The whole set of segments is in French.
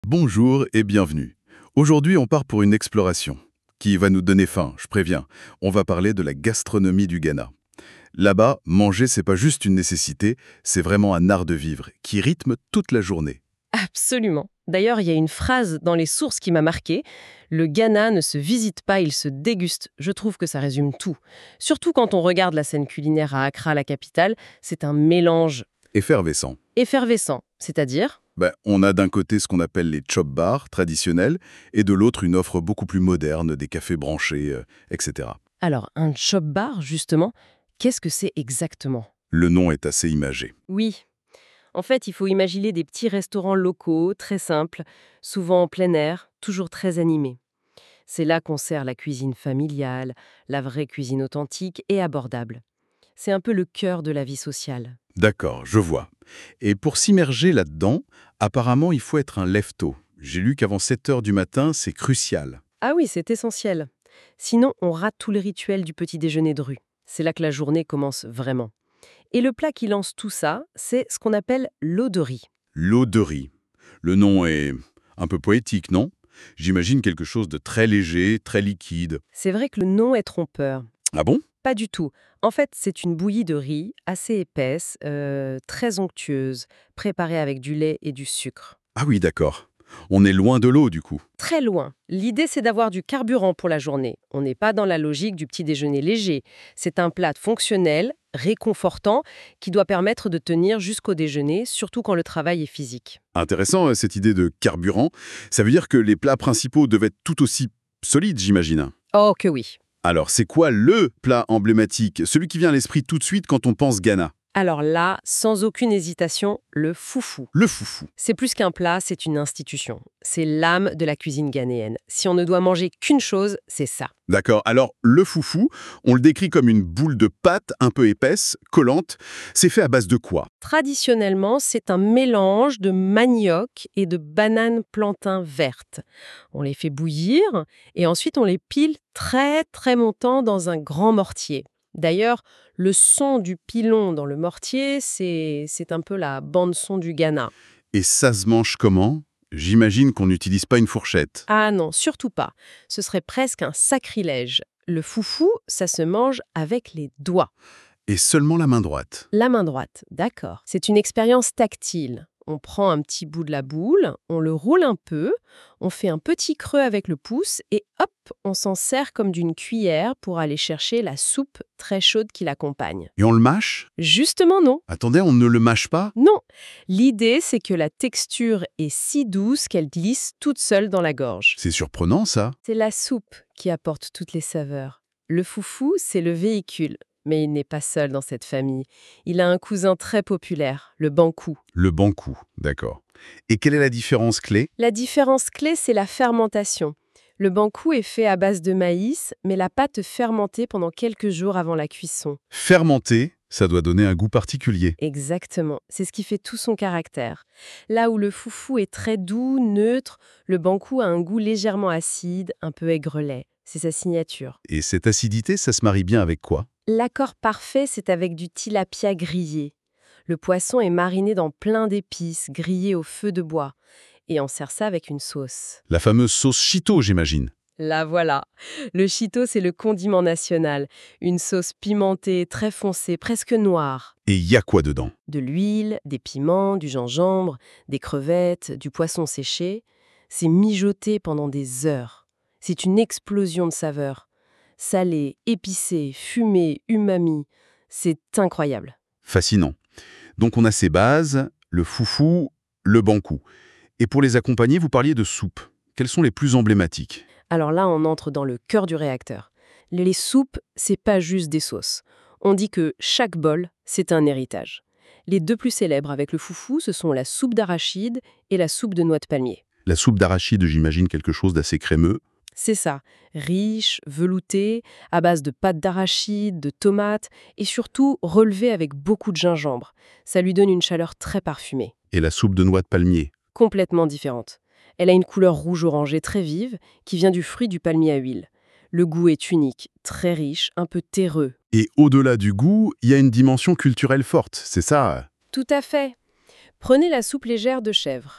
Bonjour et bienvenue. Aujourd'hui, on part pour une exploration qui va nous donner faim, je préviens. On va parler de la gastronomie du Ghana. Là-bas, manger, c'est pas juste une nécessité, c'est vraiment un art de vivre qui rythme toute la journée. Absolument. D'ailleurs, il y a une phrase dans les sources qui m'a marquée. Le Ghana ne se visite pas, il se déguste. Je trouve que ça résume tout. Surtout quand on regarde la scène culinaire à Accra, la capitale, c'est un mélange Effervescent. effervescent. C'est-à-dire, On a d'un côté ce qu'on appelle les chop bars traditionnels et de l'autre une offre beaucoup plus moderne, des cafés branchés, etc. alors un chop bar, justement, qu'est-ce que c'est exactement? Le nom est assez imagé. Oui. En fait, il faut imaginer des petits restaurants locaux, très simples, souvent en plein air, toujours très animés. C'est là qu'on sert la cuisine familiale, la vraie cuisine authentique et abordable. C'est un peu le cœur de la vie sociale. D'accord, je vois. Et pour s'immerger là-dedans, apparemment, il faut être un lève-tôt. J'ai lu qu'avant 7 heures du matin, c'est crucial. Ah oui, c'est essentiel. Sinon, on rate tout le rituel du petit déjeuner de rue. C'est là que la journée commence vraiment. Et le plat qui lance tout ça, c'est ce qu'on appelle l'eau de riz. L'eau de riz. Le nom est un peu poétique, non? J'imagine quelque chose de très léger, très liquide. C'est vrai que le nom est trompeur. Ah bon? Pas du tout. En fait, c'est une bouillie de riz assez épaisse, très onctueuse, préparée avec du lait et du sucre. Ah oui, d'accord. On est loin de l'eau, du coup. Très loin. L'idée, c'est d'avoir du carburant pour la journée. On n'est pas dans la logique du petit déjeuner léger. C'est un plat fonctionnel, réconfortant, qui doit permettre de tenir jusqu'au déjeuner, surtout quand le travail est physique. Intéressant, cette idée de carburant. Ça veut dire que les plats principaux devaient être tout aussi solides, j'imagine. Oh que oui. Alors, c'est quoi le plat emblématique, celui qui vient à l'esprit tout de suite quand on pense Ghana? Alors là, sans aucune hésitation, le foufou. Le foufou. C'est plus qu'un plat, c'est une institution. C'est l'âme de la cuisine ghanéenne. Si on ne doit manger qu'une chose, c'est ça. D'accord, alors le foufou, on le décrit comme une boule de pâte un peu épaisse, collante. C'est fait à base de quoi? Traditionnellement, c'est un mélange de manioc et de bananes plantain vertes. On les fait bouillir et ensuite on les pile très très montant dans un grand mortier. D'ailleurs, le son du pilon dans le mortier, c'est un peu la bande-son du Ghana. Et ça se mange comment? J'imagine qu'on n'utilise pas une fourchette. Ah non, surtout pas. Ce serait presque un sacrilège. Le foufou, ça se mange avec les doigts. Et seulement la main droite. La main droite, d'accord. C'est une expérience tactile. On prend un petit bout de la boule, on le roule un peu, on fait un petit creux avec le pouce et hop, on s'en sert comme d'une cuillère pour aller chercher la soupe très chaude qui l'accompagne. Et on le mâche? Justement non. Attendez, on ne le mâche pas? Non. L'idée, c'est que la texture est si douce qu'elle glisse toute seule dans la gorge. C'est surprenant, ça. C'est la soupe qui apporte toutes les saveurs. Le foufou, c'est le véhicule. Mais il n'est pas seul dans cette famille. Il a un cousin très populaire, le bankou. Le bankou, d'accord. Et quelle est la différence clé? La différence clé, c'est la fermentation. Le bankou est fait à base de maïs, mais la pâte fermentée pendant quelques jours avant la cuisson. Fermenté, ça doit donner un goût particulier. Exactement, c'est ce qui fait tout son caractère. Là où le foufou est très doux, neutre, le bankou a un goût légèrement acide, un peu aigrelet. C'est sa signature. Et cette acidité, ça se marie bien avec quoi? L'accord parfait, c'est avec du tilapia grillé. Le poisson est mariné dans plein d'épices, grillé au feu de bois. Et on sert ça avec une sauce. La fameuse sauce Chito, j'imagine. La voilà. Le chito, c'est le condiment national. Une sauce pimentée, très foncée, presque noire. Et il y a quoi dedans? De l'huile, des piments, du gingembre, des crevettes, du poisson séché. C'est mijoté pendant des heures. C'est une explosion de saveurs. Salé, épicé, fumé, umami. C'est incroyable. Fascinant. Donc on a ces bases, le foufou, le bankou. Et pour les accompagner, vous parliez de soupe. Quelles sont les plus emblématiques? Alors là, on entre dans le cœur du réacteur. Les soupes, c'est pas juste des sauces. On dit que chaque bol, c'est un héritage. Les deux plus célèbres avec le foufou, ce sont la soupe d'arachide et la soupe de noix de palmier. La soupe d'arachide, j'imagine quelque chose d'assez crémeux. C'est ça, riche, velouté, à base de pâte d'arachide, de tomates et surtout relevé avec beaucoup de gingembre. Ça lui donne une chaleur très parfumée, Et la soupe de noix de palmier. complètement différente. Elle a une couleur rouge-orangé très vive qui vient du fruit du palmier à huile. Le goût est unique, très riche, un peu terreux. Et au-delà du goût, il y a une dimension culturelle forte, c'est ça? Tout à fait. Prenez la soupe légère de chèvre.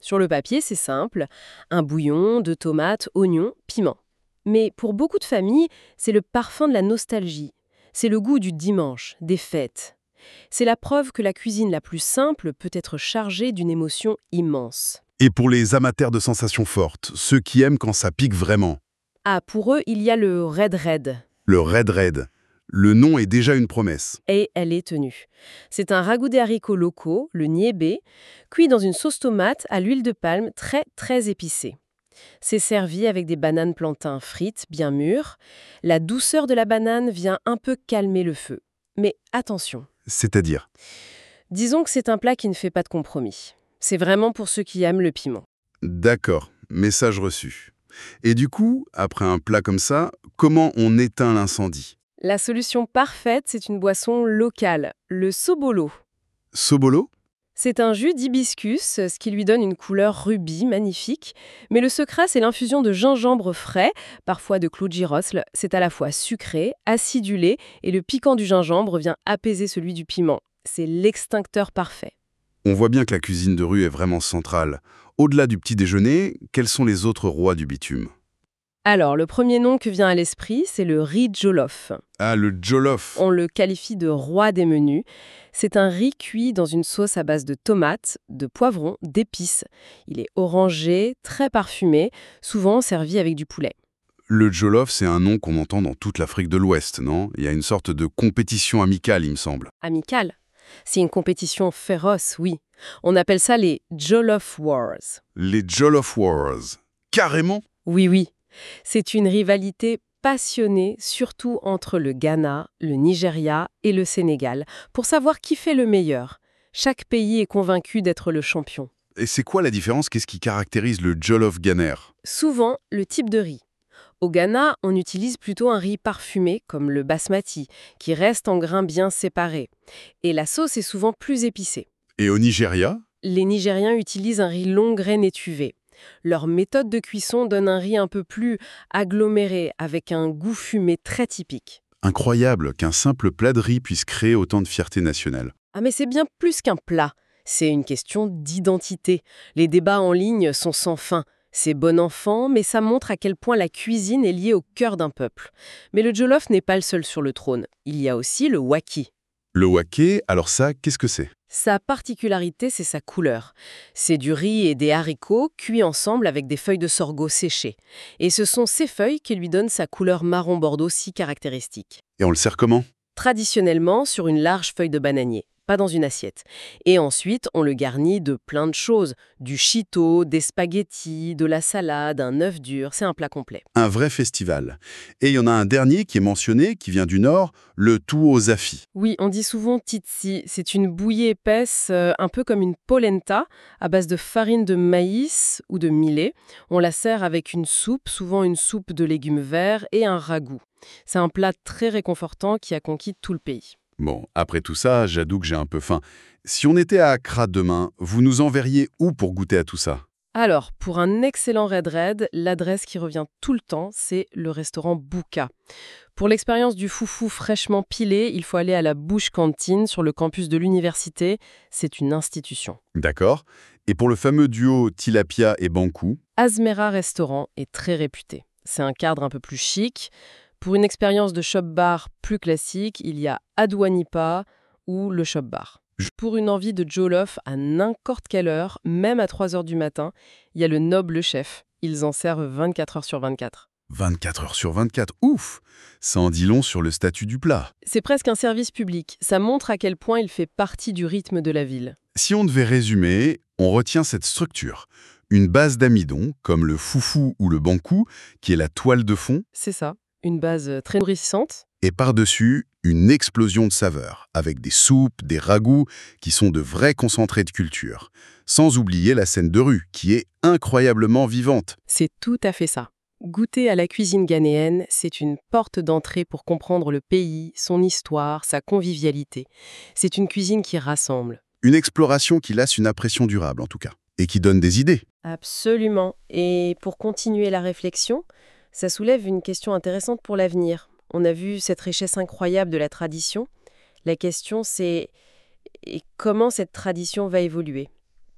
Sur le papier, c'est simple, un bouillon, de tomates, oignons, piments. Mais pour beaucoup de familles, c'est le parfum de la nostalgie. C'est le goût du dimanche, des fêtes. C'est la preuve que la cuisine la plus simple peut être chargée d'une émotion immense. Et pour les amateurs de sensations fortes, ceux qui aiment quand ça pique vraiment, Ah, pour eux, il y a le Red Red. le Red Red. Le nom est déjà une promesse. Et elle est tenue. C'est un ragoût des haricots locaux, le niébé, cuit dans une sauce tomate à l'huile de palme très très épicée. C'est servi avec des bananes plantains frites, bien mûres. La douceur de la banane vient un peu calmer le feu. Mais attention, C'est-à-dire, disons que c'est un plat qui ne fait pas de compromis. C'est vraiment pour ceux qui aiment le piment. d'accord, message reçu. Et du coup, après un plat comme ça, comment on éteint l'incendie? La solution parfaite, c'est une boisson locale, le sobolo. Sobolo? C'est un jus d'hibiscus, ce qui lui donne une couleur rubis magnifique. Mais le secret, c'est l'infusion de gingembre frais, parfois de clous de girofle. C'est à la fois sucré, acidulé, et le piquant du gingembre vient apaiser celui du piment. C'est l'extincteur parfait. On voit bien que la cuisine de rue est vraiment centrale. Au-delà du petit déjeuner, quels sont les autres rois du bitume? Alors, le premier nom que vient à l'esprit, c'est le riz jollof. Ah, le jollof. On le qualifie de roi des menus. C'est un riz cuit dans une sauce à base de tomates, de poivrons, d'épices. Il est orangé, très parfumé, souvent servi avec du poulet. Le jollof, c'est un nom qu'on entend dans toute l'Afrique de l'Ouest, non? Il y a une sorte de compétition amicale, il me semble. Amical. C'est une compétition féroce, oui. On appelle ça les Jollof Wars. Les Jollof Wars. Carrément? Oui, oui. C'est une rivalité passionnée, surtout entre le Ghana, le Nigeria et le Sénégal, pour savoir qui fait le meilleur. Chaque pays est convaincu d'être le champion. Et c'est quoi la différence? Qu'est-ce qui caractérise le jollof ghanéen? Souvent, le type de riz. Au Ghana, on utilise plutôt un riz parfumé, comme le basmati, qui reste en grains bien séparés. Et la sauce est souvent plus épicée. Et au Nigeria? Les Nigériens utilisent un riz long grain étuvé. Leur méthode de cuisson donne un riz un peu plus aggloméré, avec un goût fumé très typique. Incroyable qu'un simple plat de riz puisse créer autant de fierté nationale. Ah mais c'est bien plus qu'un plat, c'est une question d'identité. Les débats en ligne sont sans fin. C'est bon enfant, mais ça montre à quel point la cuisine est liée au cœur d'un peuple. Mais le jollof n'est pas le seul sur le trône. Il y a aussi le waki. Le waké, alors ça, qu'est-ce que c'est? Sa particularité, c'est sa couleur. C'est du riz et des haricots cuits ensemble avec des feuilles de sorgho séchées. Et ce sont ces feuilles qui lui donnent sa couleur marron bordeaux si caractéristique. Et on le sert comment? Traditionnellement sur une large feuille de bananier, pas dans une assiette. Et ensuite, on le garnit de plein de choses. Du chito, des spaghettis, de la salade, un œuf dur, c'est un plat complet. Un vrai festival. Et il y en a un dernier qui est mentionné, qui vient du Nord, le tuozafi. Oui, on dit souvent titsi, c'est une bouillie épaisse, un peu comme une polenta, à base de farine de maïs ou de millet. On la sert avec une soupe, souvent une soupe de légumes verts et un ragoût. C'est un plat très réconfortant qui a conquis tout le pays. Bon, après tout ça, j'avoue que j'ai un peu faim. Si on était à Accra demain, vous nous enverriez où pour goûter à tout ça? Alors, pour un excellent Red Red, l'adresse qui revient tout le temps, c'est le restaurant Bouka. Pour l'expérience du foufou fraîchement pilé, il faut aller à la Bush Canteen sur le campus de l'université. C'est une institution. D'accord. Et pour le fameux duo Tilapia et Bankou? Azmera Restaurant est très réputé. C'est un cadre un peu plus chic. Pour une expérience de shop bar plus classique, il y a Adwanipa ou le shop bar. Pour une envie de jollof à n'importe quelle heure, même à 3 heures du matin, il y a le Noble Chef. Ils en servent 24 heures sur 24. 24 heures sur 24, ouf! Ça en dit long sur le statut du plat. C'est presque un service public. Ça montre à quel point il fait partie du rythme de la ville. Si on devait résumer, on retient cette structure. Une base d'amidon, comme le foufou ou le bankou, qui est la toile de fond, C'est ça, une base très nourrissante. et par-dessus, une explosion de saveurs, avec des soupes, des ragoûts, qui sont de vrais concentrés de culture. Sans oublier la scène de rue, qui est incroyablement vivante. C'est tout à fait ça. Goûter à la cuisine ghanéenne, c'est une porte d'entrée pour comprendre le pays, son histoire, sa convivialité. C'est une cuisine qui rassemble. Une exploration qui laisse une impression durable, en tout cas, et qui donne des idées. Absolument. Et pour continuer la réflexion, ça soulève une question intéressante pour l'avenir. On a vu cette richesse incroyable de la tradition. La question, c'est et comment cette tradition va évoluer?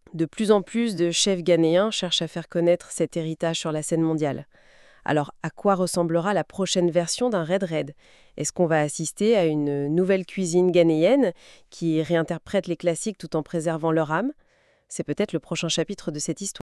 De plus en plus de chefs ghanéens cherchent à faire connaître cet héritage sur la scène mondiale. Alors, à quoi ressemblera la prochaine version d'un Red Red? Est-ce qu'on va assister à une nouvelle cuisine ghanéenne qui réinterprète les classiques tout en préservant leur âme? C'est peut-être le prochain chapitre de cette histoire.